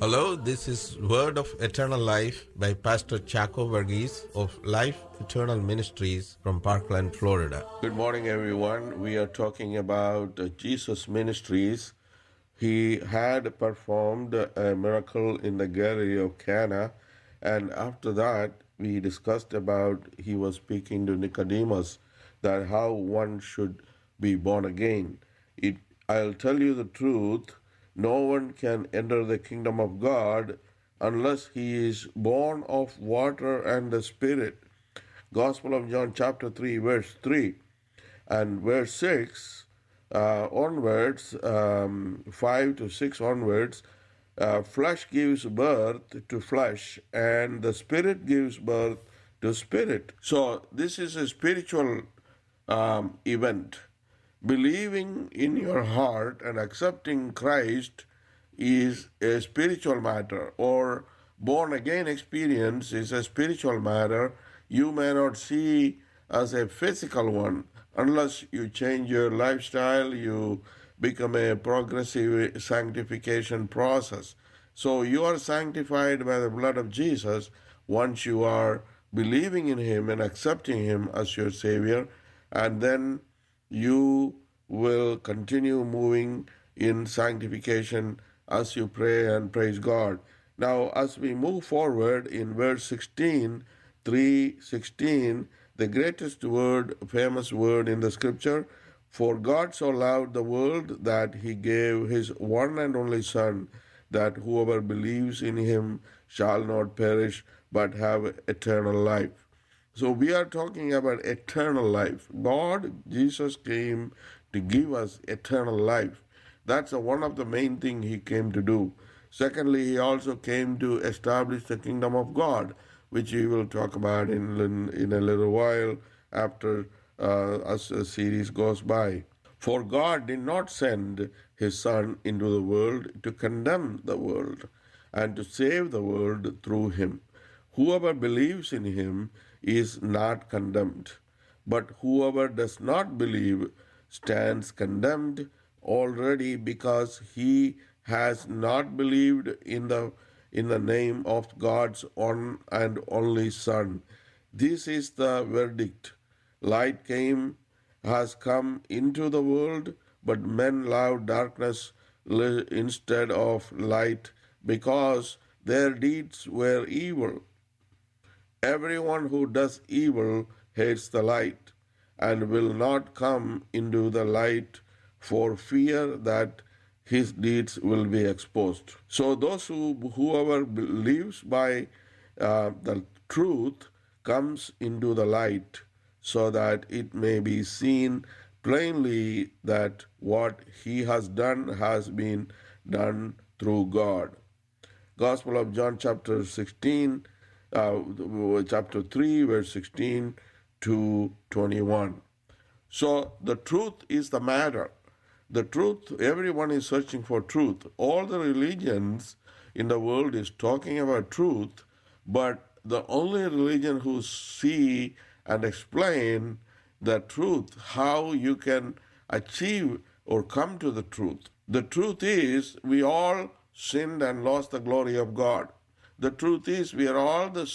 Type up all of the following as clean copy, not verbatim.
Hello, this is Word of Eternal Life by Pastor Chaco Verghese of Life Eternal Ministries from Parkland, Florida. Good morning, everyone. We are talking about Jesus Ministries. He had performed a miracle in the Galilee of Cana, and after that, we discussed about he was speaking to Nicodemus that how one should be born again. I'll tell you the truth. No one can enter the kingdom of God unless he is born of water and the Spirit. Gospel of John chapter 3 verse 3 and verse 6 onwards, 5 to 6 onwards, flesh gives birth to flesh and the Spirit gives birth to spirit. So this is a spiritual event. Believing in your heart and accepting Christ is a spiritual matter, or born again experience is a spiritual matter. You may not see as a physical one unless you change your lifestyle, you become a progressive sanctification process. So you are sanctified by the blood of Jesus once you are believing in Him and accepting Him as your Savior, and then you will continue moving in sanctification as you pray and praise God. Now, as we move forward in verse 16, 3:16, the greatest word, famous word in the scripture, for God so loved the world that he gave his one and only Son, that whoever believes in him shall not perish but have eternal life. So we are talking about eternal life. Jesus came to give us eternal life. That's one of the main things he came to do. Secondly, he also came to establish the kingdom of God, which we will talk about in a little while after as the series goes by. For God did not send his Son into the world to condemn the world, and to save the world through him. Whoever believes in him is not condemned, but whoever does not believe stands condemned already, because he has not believed in the name of God's one and only Son. This is the verdict. Light has come into the world, but men love darkness instead of light, because their deeds were evil. Everyone who does evil hates the light and will not come into the light for fear that his deeds will be exposed. So whoever believes by the truth comes into the light, so that it may be seen plainly that what he has been done through God. Gospel of John chapter 16, chapter 3, verse 16 to 21. So the truth is the matter. The truth, everyone is searching for truth. All the religions in the world is talking about truth, but the only religion who see and explain the truth, how you can achieve or come to the truth. The truth is we all sinned and lost the glory of God. The truth is we are all the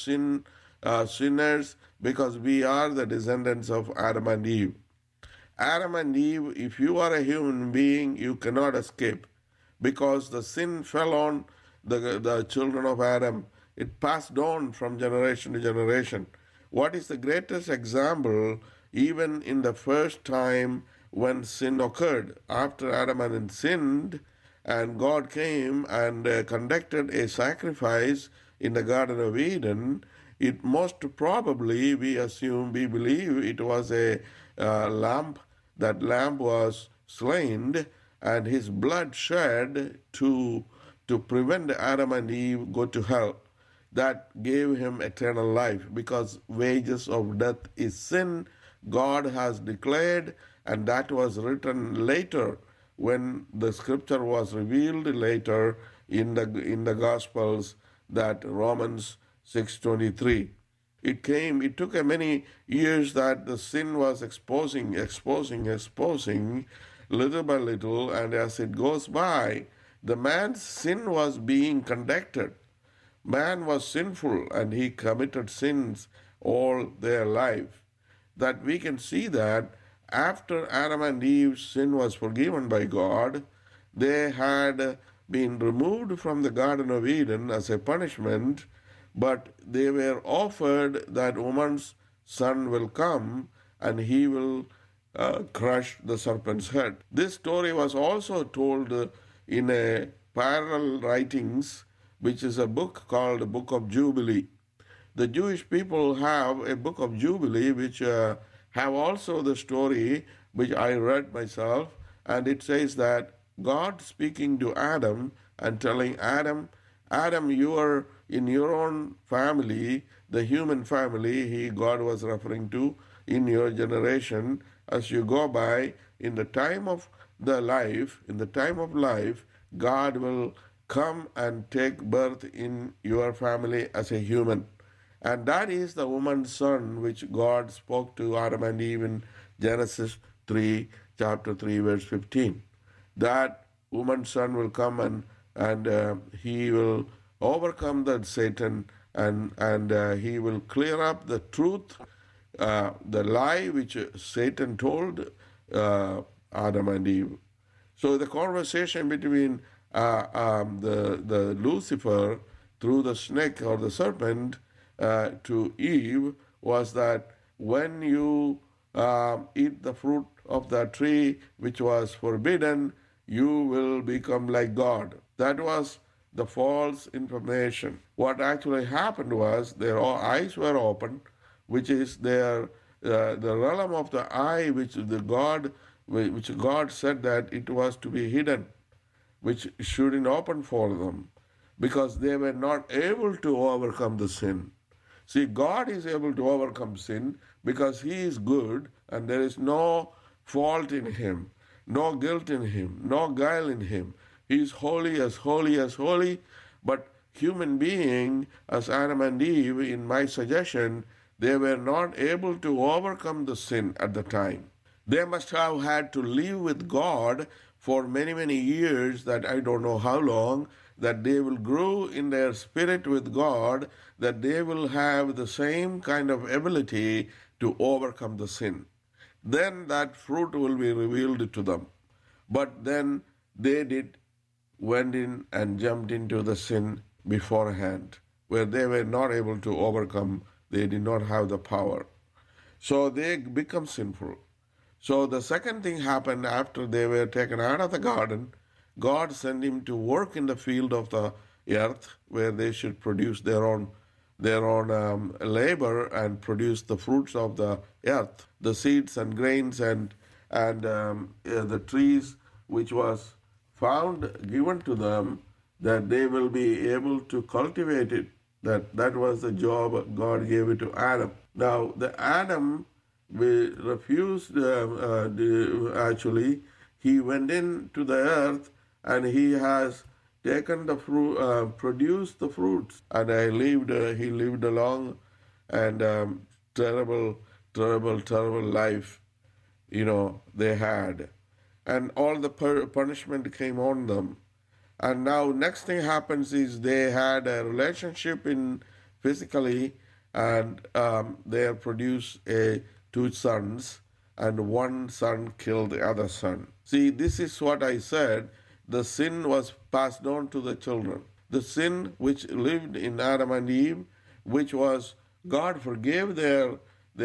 sinners, because we are the descendants of Adam and Eve. Adam and Eve, if you are a human being, you cannot escape, because the sin fell on the children of Adam. It passed on from generation to generation. What is the greatest example? Even in the first time when sin occurred, after Adam and Eve sinned, and God came and conducted a sacrifice in the Garden of Eden, it most probably, we believe it was a lamb. That lamb was slain and his blood shed to prevent Adam and Eve go to hell. That gave him eternal life, because wages of death is sin, God has declared, and that was written later when the scripture was revealed later in the Gospels, that Romans 6:23. It took many years that the sin was exposing little by little, and as it goes by, the man's sin was being conducted. Man was sinful and he committed sins all their life. That we can see that after Adam and Eve's sin was forgiven by God, they had been removed from the Garden of Eden as a punishment, but they were offered that woman's son will come and he will crush the serpent's head. This story was also told in a parallel writings, which is a book called the Book of Jubilee. The Jewish people have a book of Jubilee, which have also the story which I read myself, and it says that God speaking to Adam and telling Adam, Adam, you are in your own family, the human family, God was referring to, in your generation, as you go by, in the time of life, God will come and take birth in your family as a human. And that is the woman's son which God spoke to Adam and Eve in Genesis 3, chapter 3, verse 15. That woman's son will come and he will overcome that Satan and he will clear up the truth, the lie which Satan told Adam and Eve. So the conversation between the Lucifer through the snake or the serpent to Eve was that when you eat the fruit of the tree which was forbidden, you will become like God. That was the false information. What actually happened was their eyes were opened, which is the realm of the eye, which God said that it was to be hidden, which shouldn't open for them, because they were not able to overcome the sin. See, God is able to overcome sin because He is good and there is no fault in Him, no guilt in Him, no guile in Him. He is holy as holy as holy, but human being, as Adam and Eve, in my suggestion, they were not able to overcome the sin at the time. They must have had to live with God for many, many years, that I don't know how long, that they will grow in their spirit with God, that they will have the same kind of ability to overcome the sin. Then that fruit will be revealed to them. But then they went in and jumped into the sin beforehand, where they were not able to overcome. They did not have the power. So they become sinful. So the second thing happened after they were taken out of the garden. God sent him to work in the field of the earth, where they should produce their own labor and produce the fruits of the earth, the seeds and grains and the trees which was found given to them, that they will be able to cultivate it. That was the job God gave it to Adam. Now the Adam refused. Actually, he went into the earth and he has taken the fruit, produced the fruits, and he lived a long and terrible life. They had, and all the punishment came on them. And now next thing happens is they had a relationship in physically, and they produced two sons, and one son killed the other son. See, this is what I said. The sin was passed on to the children. The sin which lived in Adam and Eve, which was God forgave their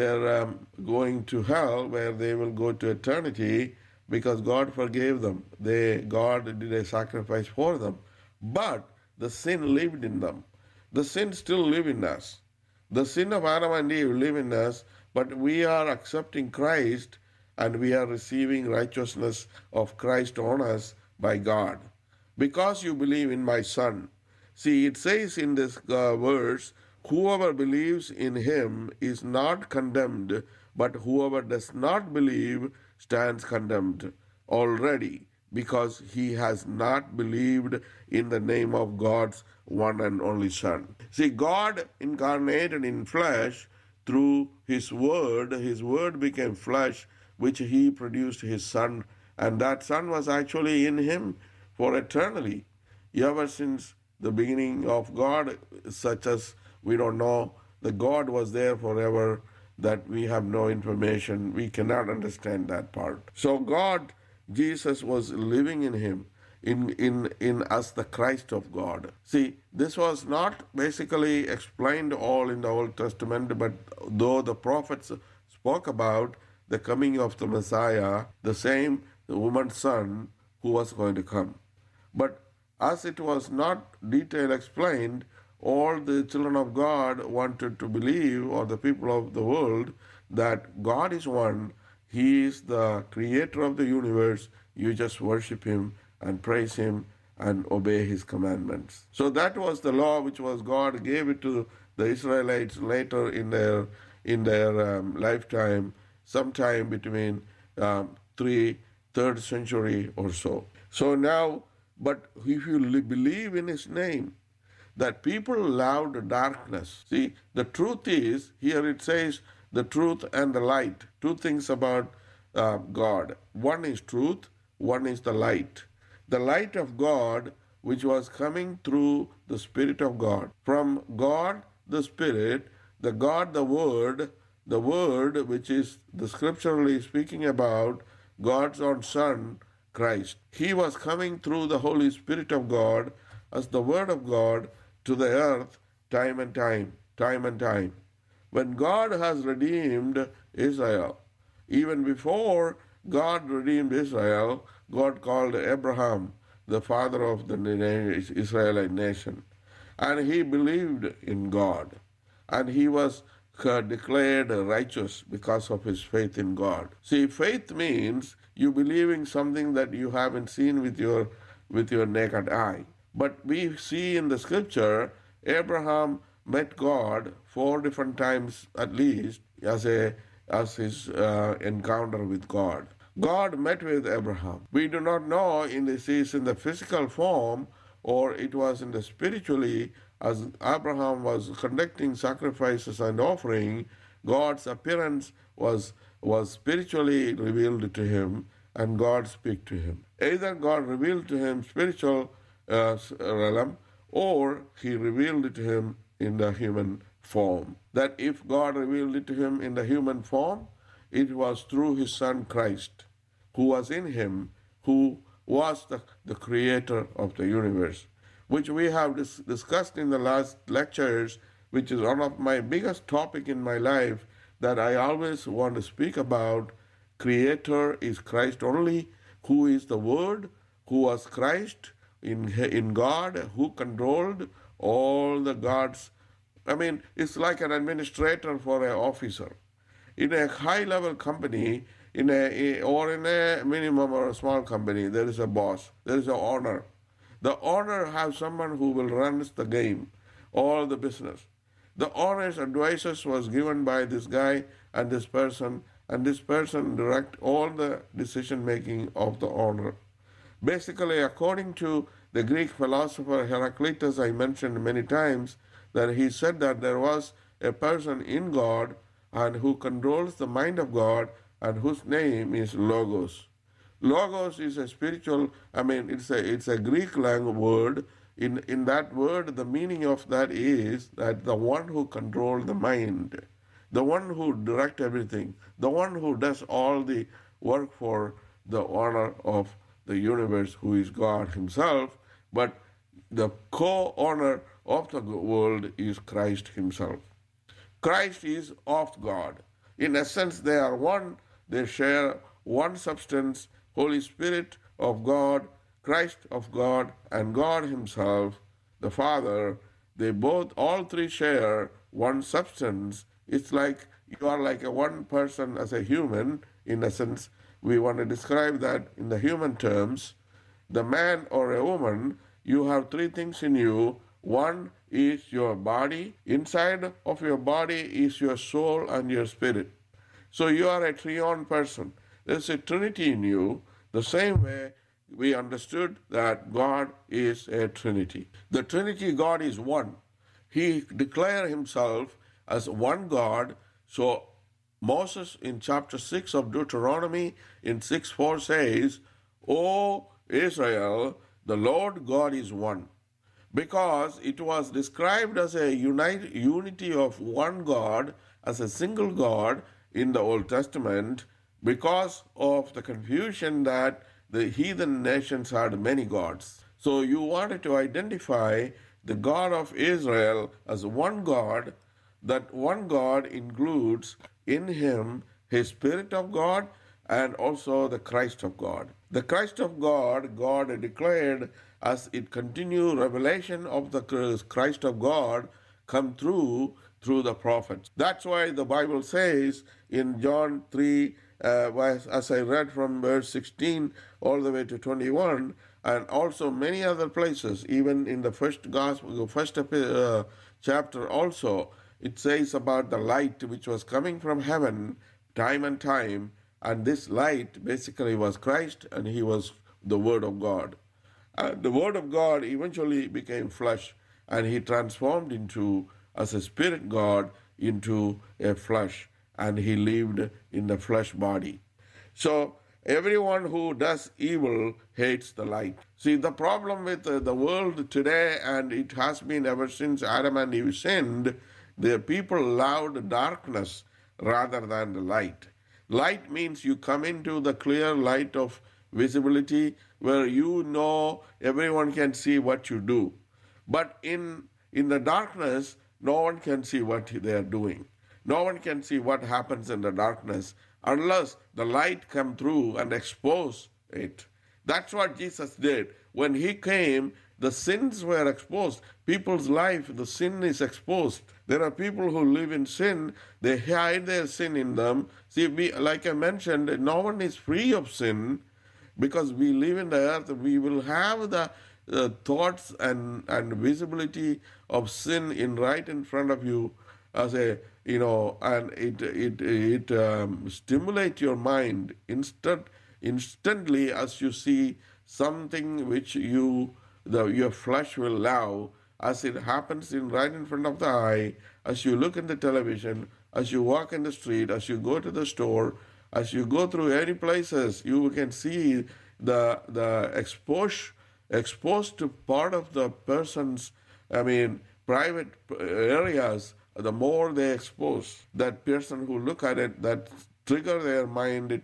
going to hell, where they will go to eternity, because God forgave them. God did a sacrifice for them. But the sin lived in them. The sin still lives in us. The sin of Adam and Eve live in us, but we are accepting Christ and we are receiving righteousness of Christ on us by God. Because you believe in my Son. See, it says in this verse, whoever believes in him is not condemned, but whoever does not believe stands condemned already, because he has not believed in the name of God's one and only Son. See, God incarnated in flesh through His Word became flesh, which He produced His Son, and that Son was actually in Him for eternally, ever since the beginning of God, such as we don't know that God was there forever, that we have no information. We cannot understand that part. So God, Jesus was living in him, in us, the Christ of God. See, this was not basically explained all in the Old Testament, but though the prophets spoke about the coming of the Messiah, the same the woman's son who was going to come. But as it was not detail explained, all the children of God wanted to believe, or the people of the world, that God is one. He is the creator of the universe. You just worship him and praise him and obey his commandments. So that was the law which was God gave it to the Israelites later in their lifetime, sometime between 3rd century or so. So now, but if you believe in his name, that people loved darkness. See, the truth is, here it says the truth and the light. Two things about God. One is truth, one is the light. The light of God, which was coming through the Spirit of God. From God, the Spirit, the God, the Word which is the scripturally speaking about God's own Son, Christ. He was coming through the Holy Spirit of God as the Word of God to the earth time and time. When God has redeemed Israel, even before God redeemed Israel, God called Abraham the father of the Israelite nation. And he believed in God. And he was declared righteous because of his faith in God. See, faith means you believing something that you haven't seen with your naked eye. But we see in the scripture, Abraham met God 4 different times at least as his encounter with God. God met with Abraham. We do not know if this is in the physical form or it was in the spiritually, as Abraham was conducting sacrifices and offering. God's appearance was spiritually revealed to him, and God speak to him. Either God revealed to him spiritual realm, or he revealed it to him in the human form. That if God revealed it to him in the human form, it was through his Son Christ, who was in him, who was the creator of the universe, which we have discussed in the last lectures, which is one of my biggest topic in my life that I always want to speak about. Creator is Christ only, who is the Word, who was Christ in God, who controlled all the gods. I mean, it's like an administrator for an officer. In a high-level company, in a minimum or a small company, there is a boss, there is an owner. The owner has someone who will run the game, all the business. The owner's advices was given by this guy and this person direct all the decision-making of the owner. Basically, according to the Greek philosopher Heraclitus, I mentioned many times, that he said that there was a person in God and who controls the mind of God, and whose name is Logos. Logos is a spiritual, it's a Greek language word. In that word, the meaning of that is that the one who controls the mind, the one who directs everything, the one who does all the work for the honor of the universe, who is God himself, but the co-owner of the world is Christ himself. Christ is of God. In essence, they are one. They share one substance, Holy Spirit of God, Christ of God, and God himself, the Father. They all three share one substance. It's like you are like a one person as a human. In essence, we want to describe that in the human terms. The man or a woman, you have three things in you. One is your body. Inside of your body is your soul and your spirit. So you are a triune person. There's a Trinity in you. The same way we understood that God is a Trinity. The Trinity God is one. He declared himself as one God. So Moses in chapter 6 of Deuteronomy in 6:4 says, O Israel, The Lord God is one, because it was described as a unity of one God, as a single God in the Old Testament, because of the confusion that the heathen nations had many gods. So you wanted to identify the God of Israel as one God. That one God includes in him his Spirit of God and also the Christ of God. The Christ of God, God declared as it continued revelation of the Christ of God come through the prophets. That's why the Bible says in John 3, as I read from verse 16 all the way to 21, and also many other places, even in the first gospel, the first chapter also, it says about the light which was coming from heaven time and time, and this light basically was Christ, and he was the Word of God. And the Word of God eventually became flesh, and he transformed into, as a spirit God, into a flesh, and he lived in the flesh body. So everyone who does evil hates the light. See, the problem with the world today, and it has been ever since Adam and Eve sinned, the people loved darkness rather than the light. Light means you come into the clear light of visibility where you know everyone can see what you do. But in the darkness, no one can see what they are doing. No one can see what happens in the darkness unless the light come through and expose it. That's what Jesus did. When he came, the sins were exposed. People's life, the sin is exposed. There are people who live in sin. They hide their sin in them. See, like I mentioned, no one is free of sin because we live in the earth. We will have the thoughts and visibility of sin right in front of you as a, and it stimulates your mind instantly as you see something which your flesh will love, as it happens right in front of the eye, as you look in the television, as you walk in the street, as you go to the store, as you go through any places, you can see the exposed to part of the person's, private areas. The more they expose that person who look at it, that trigger their mind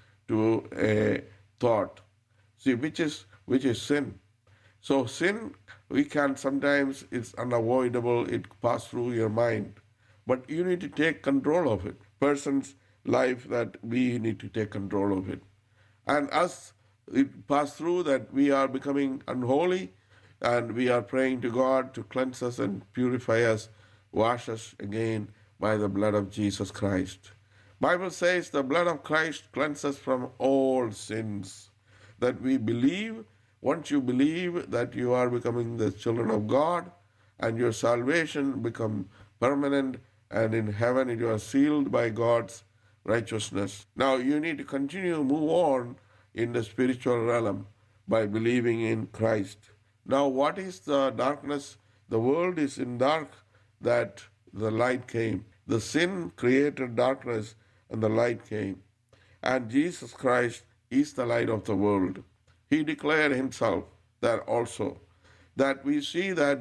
to a thought. See, which is sin. So sin, we can sometimes, it's unavoidable, it pass through your mind. But you need to take control of it. Person's life, that we need to take control of it. And us, it pass through that we are becoming unholy, and we are praying to God to cleanse us and purify us, wash us again by the blood of Jesus Christ. Bible says the blood of Christ cleanses from all sins. That we believe, once you believe that you are becoming the children of God, and your salvation become permanent, and in heaven you are sealed by God's righteousness. Now you need to continue to move on in the spiritual realm by believing in Christ. Now what is the darkness? The world is in dark, that the light came. The sin created darkness, and the light came. And Jesus Christ is the light of the world. He declared himself that also. That we see that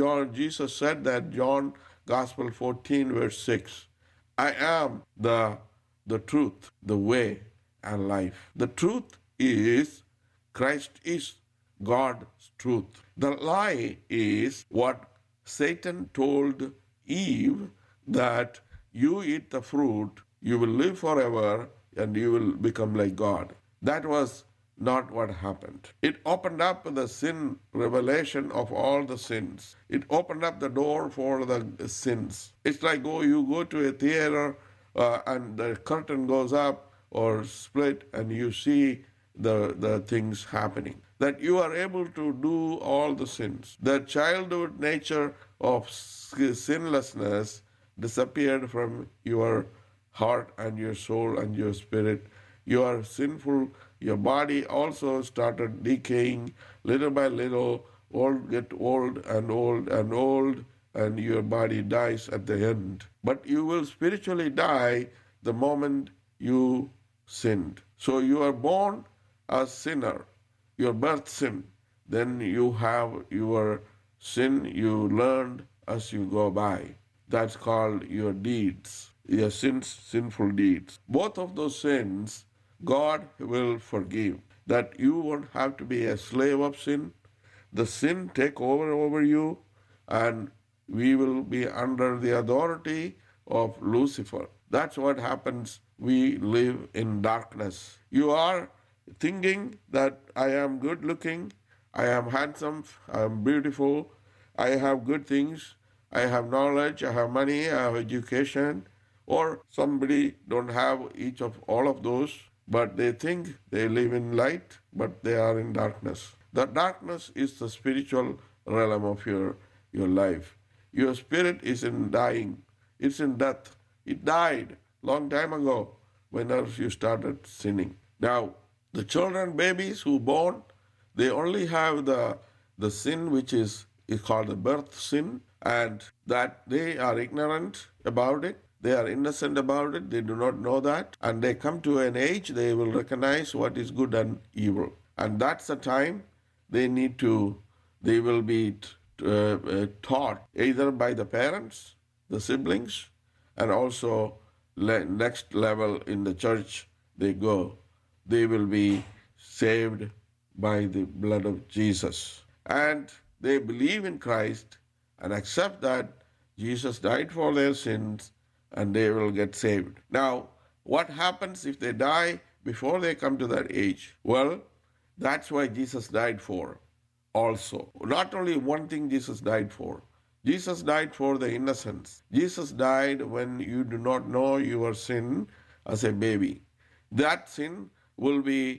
Jesus said that, John Gospel 14 verse 6, I am the truth, the way, and life. The truth is Christ is God's truth. The lie is what Satan told Eve, that you eat the fruit, you will live forever, and you will become like God. That was not what happened. It opened up the sin revelation of all the sins. It opened up the door for the sins. It's like you go to a theater and the curtain goes up or split, and you see the things happening. That you are able to do all the sins. The childhood nature of sinlessness disappeared from your heart and your soul and your spirit. You are sinful. Your body also started decaying little by little. Get old and old and old, and your body dies at the end. But you will spiritually die the moment you sinned. So you are born a sinner. Your birth sin. then you have your sin you learned as you go by. That's called your deeds, your sins, sinful deeds. Both of those sins God will forgive. That you won't have to be a slave of sin. The sin take over you, and we will be under the authority of Lucifer. That's what happens. We live in darkness. You are thinking that I am good looking, I am handsome, I am beautiful, I have good things, I have knowledge, I have money, I have education, or somebody don't have each of all of those, but they think they live in light, but they are in darkness. The darkness is the spiritual realm of your life. Your spirit is in dying. It's in death. It died long time ago whenever you started sinning. Now, the children, babies who born, they only have the sin which is called the birth sin, and that they are ignorant about it. They are innocent about it. They do not know that. And they come to an age, they will recognize what is good and evil. And that's the time they will be taught either by the parents, the siblings, and also next level in the church they go. They will be saved by the blood of Jesus. And they believe in Christ and accept that Jesus died for their sins, and they will get saved. Now, what happens if they die before they come to that age? Well, that's why Jesus died for also. Not only one thing Jesus died for. Jesus died for the innocents. Jesus died when you do not know your sin as a baby. That sin will be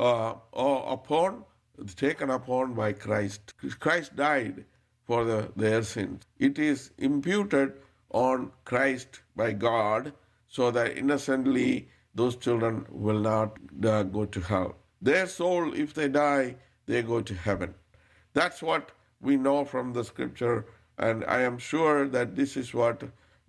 taken upon by Christ. Christ died for their sins. It is imputed on Christ by God, so that innocently those children will not go to hell. Their soul, if they die, they go to heaven. That's what we know from the scripture, and I am sure that this is what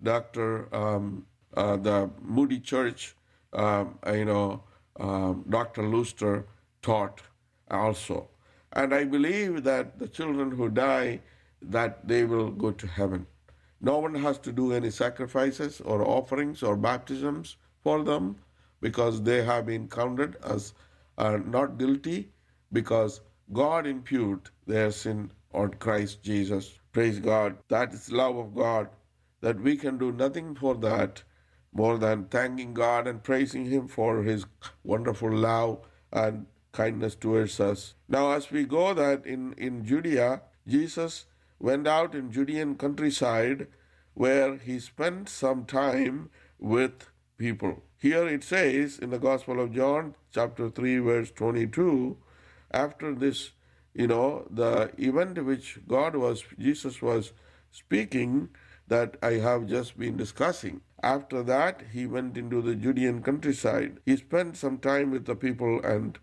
the Moody Church, Dr. Luster taught also. And I believe that the children who die, that they will go to heaven. No one has to do any sacrifices or offerings or baptisms for them, because they have been counted as not guilty, because God impute their sin on Christ Jesus. Praise God. That is love of God, that we can do nothing for that more than thanking God and praising Him for His wonderful love and kindness towards us. Now, as we go that in Judea, Jesus went out in Judean countryside, where He spent some time with people. Here it says in the Gospel of John, chapter 3, verse 22, after this, the event which Jesus was speaking, that I have just been discussing. After that, He went into the Judean countryside. He spent some time with the people, and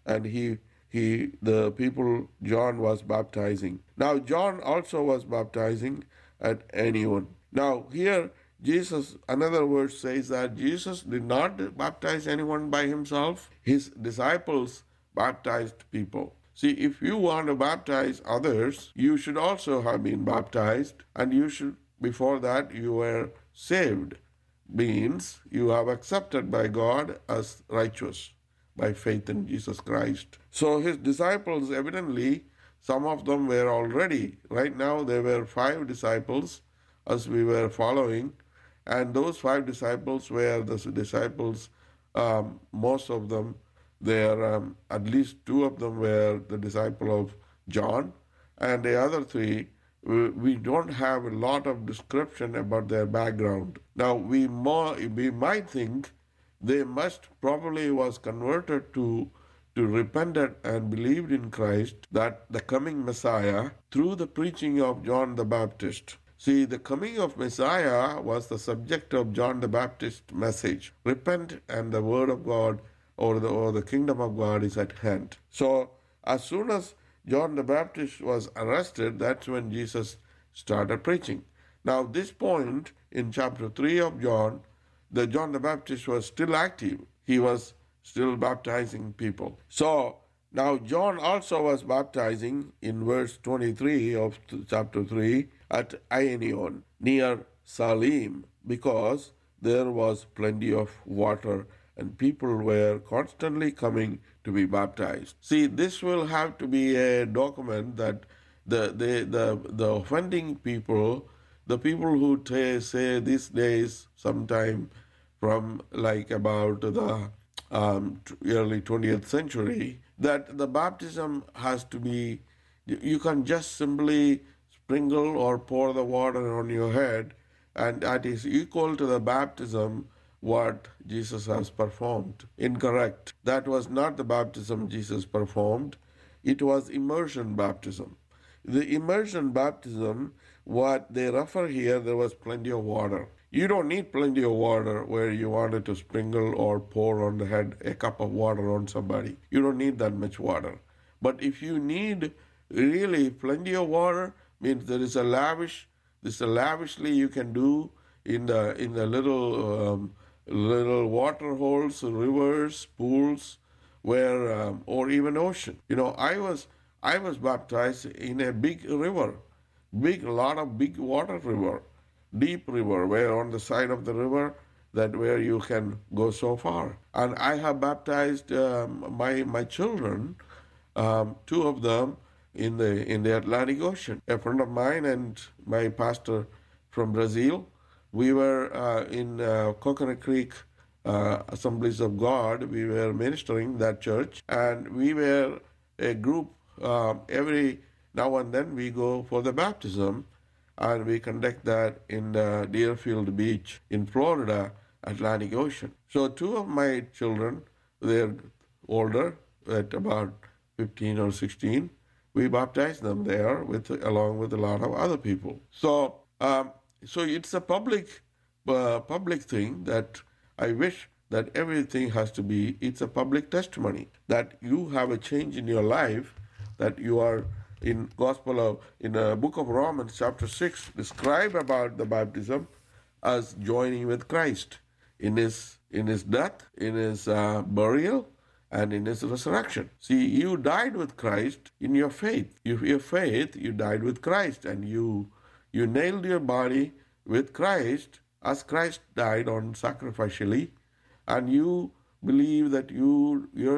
the people John was baptizing. Now, John also was baptizing at anyone. Now, here, Jesus, another verse says that Jesus did not baptize anyone by Himself. His disciples baptized people. See, if you want to baptize others, you should also have been baptized, and before that, you were saved. Means you have accepted by God as righteous by faith in Jesus Christ. So His disciples, evidently, some of them were already, right now there were 5 disciples as we were following, and those 5 disciples were the disciples, most of them, at least 2 of them were the disciple of John, and the other 3, we don't have a lot of description about their background. Now, we might think they must probably was converted to repented and believed in Christ, that the coming Messiah, through the preaching of John the Baptist. See, the coming of Messiah was the subject of John the Baptist's message. Repent, and the word of God or the kingdom of God is at hand. So, as soon as John the Baptist was arrested, that's when Jesus started preaching. Now, this point in chapter 3 of John the Baptist was still active. He was still baptizing people. So, Now, John also was baptizing in verse 23 of chapter 3 at Aionion near Salim, because there was plenty of water and people were constantly coming to be baptized. See, this will have to be a document that the offending people, the people who say these days, sometime from like about the early 20th century, that the baptism has to be, you can just simply sprinkle or pour the water on your head, and that is equal to the baptism what Jesus has performed. Incorrect. That was not the baptism Jesus performed. It was immersion baptism. The immersion baptism, what they refer here, there was plenty of water. You don't need plenty of water where you wanted to sprinkle or pour on the head a cup of water on somebody. You don't need that much water. But if you need really plenty of water, means there is a lavishly you can do in the little water holes, rivers, pools, where or even ocean. I was baptized in a big river, lot of big water river, deep river, where on the side of the river that where you can go so far. And I have baptized my children, two of them in the Atlantic Ocean. A friend of mine and my pastor from Brazil, we were in Coconut Creek Assemblies of God. We were ministering that church, and we were a group. Every now and then we go for the baptism, and we conduct that in Deerfield Beach in Florida, Atlantic Ocean. So two of my children, they're older, at about 15 or 16. We baptized them there along with a lot of other people. So it's a public thing that I wish that everything has to be. It's a public testimony that you have a change in your life, that you are in the book of Romans chapter 6 describe about the baptism as joining with Christ in his death, in his burial, and in his resurrection. See, you died with Christ in your faith. Your faith, you died with Christ, and you nailed your body with Christ as Christ died on sacrificially, and you believe that your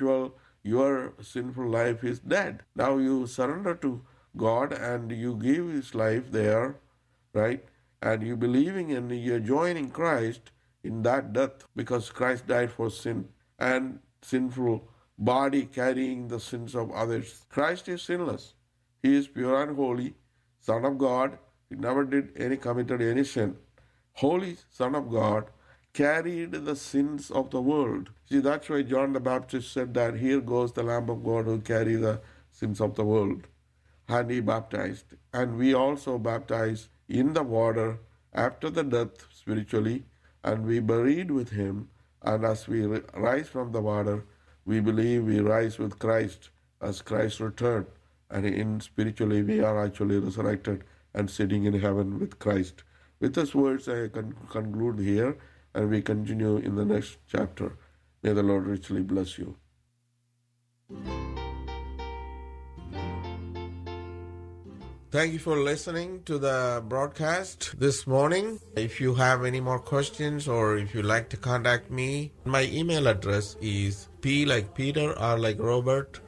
sinful life is dead. Now you surrender to God and you give his life there, right? And you believing and you're joining Christ in that death, because Christ died for sin and sinful body carrying the sins of others. Christ is sinless. He is pure and holy, Son of God. He never committed any sin. Holy Son of God carried the sins of the world. See, that's why John the Baptist said that here goes the Lamb of God who carry the sins of the world. And he baptized. And we also baptize in the water after the death spiritually, and we buried with him. And as we rise from the water, we believe we rise with Christ as Christ returned. And spiritually we are actually resurrected and sitting in heaven with Christ. With these words, I conclude here, and we continue in the next chapter. May the Lord richly bless you. Thank you for listening to the broadcast this morning. If you have any more questions or if you'd like to contact me, my email address is P like Peter, R like Robert,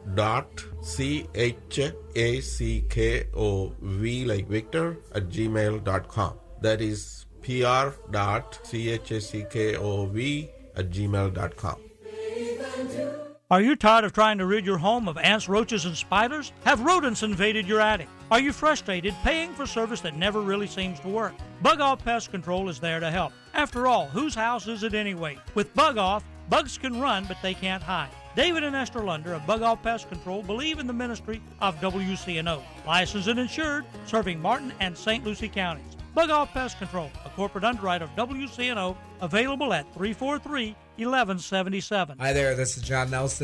.CHACKOV like Victor @gmail.com. That is PR.CHACKOV @gmail.com. Are you tired of trying to rid your home of ants, roaches, and spiders? Have rodents invaded your attic? Are you frustrated paying for service that never really seems to work? Bug Off Pest Control is there to help. After all, whose house is it anyway? With Bug Off, bugs can run, but they can't hide. David and Esther Lunder of Bug Off Pest Control believe in the ministry of WCNO. Licensed and insured, serving Martin and St. Lucie counties. Bug Off Pest Control, a corporate underwriter of WCNO, available at 343-1177. Hi there, this is John Nelson.